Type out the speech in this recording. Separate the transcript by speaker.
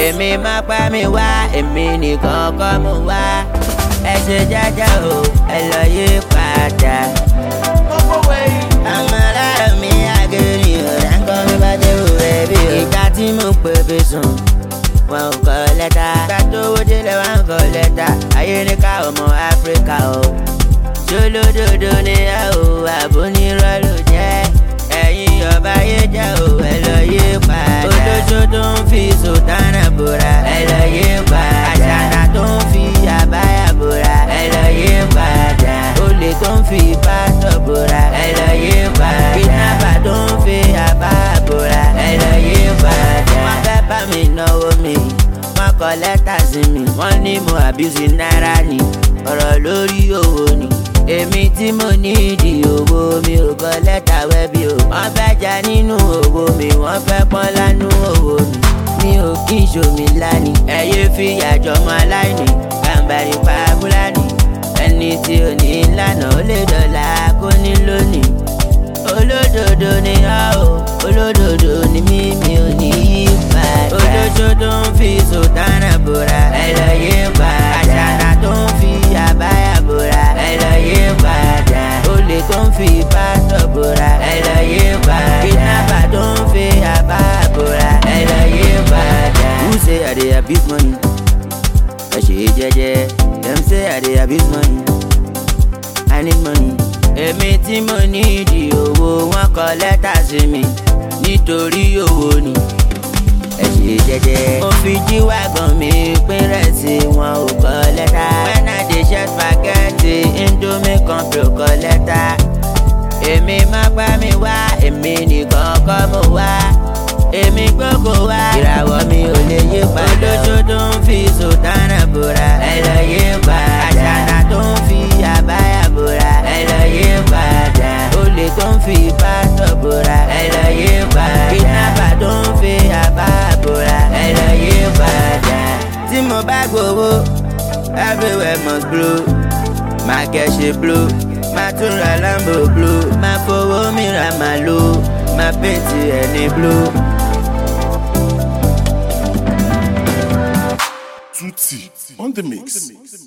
Speaker 1: èmi má pa mi wá èmi nìkan kọ́ mo wá ẹ ṣe jẹ́jẹ́ o ẹ lọ yí padà. àmàlà mi àgẹ̀rì ọ̀rẹ́ ń kọ́ mi bá dé òwe bí o. ìgbà tí mo pè fi sùn wọn ò kọ lẹ́tà. ìgbà tó wó délé wọn kọ lẹ́tà. ayé ní ká ọmọ áfíríkà o. ṣolódodo ni ẹ o àbónírọ́ ló jẹ́. ẹ̀yin ọba yé jẹ́ o ẹ lọ yí padà. olóṣó tó ń fi sòtánà bòrà ẹ lọ yí padà. àṣànà tó ń fi àbáyà bòrà ẹ lọ yí padà. olè tó ń fi pásítọ̀ bòrà ẹ lọ yí padà. kidnapper tó ń fi àbáyà bòrà ẹ lọ yí padà. wọ́n fẹ́ bá mi náwó mi wọ́n kọ lẹ́tà sí mi. wọ́n ní mo abuse náírà ni ọ̀rọ̀ lórí owó ni. èmi tí mo ní ìdí owó mi ò kọ lẹ́tà wẹ́bí o. wọ́n fẹ́ jà nínú owó mi wọ́n fẹ́ pọ́n lánú owó mi. mi ò kí n ṣomi lánì ẹ̀yẹ fi àjọmọ aláìní kàǹbàrí pa fúlàní. ẹni tí ò ní lánàá ó lè dọ̀là kó ní lónìí. olódodo ni ọ́ o olódodo ni mí mi ò ní yí padà. olóṣó tó ń fi sòtánà bòrà ẹ lọ yí padà. àṣànà tó ń fi àbáyà bòrà ẹ lọ yí padà. olè tó ń fi pásítọ̀ bòrà ẹ lọ yí padà. kidnapper tó ń fi àbáyà bòrà ẹ lọ yí padà. who say I dey abuse money? ẹ ṣe jẹ́jẹ́. dem say I dey abuse money. I need money. èmi tí mo ní ìdí owó wọn kọ lẹ́tà sí mi nítorí owó ni ẹ ṣe jẹ́jẹ́. mo fi jíwá gan mi pín rẹ̀ sí wọn ò kọ lẹ́tà. when I dey share spaghetti indomie compro kọ lẹ́tà. èmi má pa mi wá èmi nìkan kọ́ mo wá èmi gbogbo wá. ìràwọ̀ mi ò lè yí padà. olóṣó tó ń fi sòtánà bòrà ẹ lọ yí padà. àṣànà tó ń fi àbáyà bòrà ẹ lọ yí padà. olè tó ń fi pásítọ̀ bòrà ẹ lọ yí padà. kidnapper tó ń fi àbáyà bòrà ẹ lọ yí padà. tí mo bá gbowó everywhere must blow. máa kẹ́ṣe blow máa tún ra lambo blow. máa fowó mi ra màlúù máa pèntì ẹni blow.
Speaker 2: Tutti on the mix.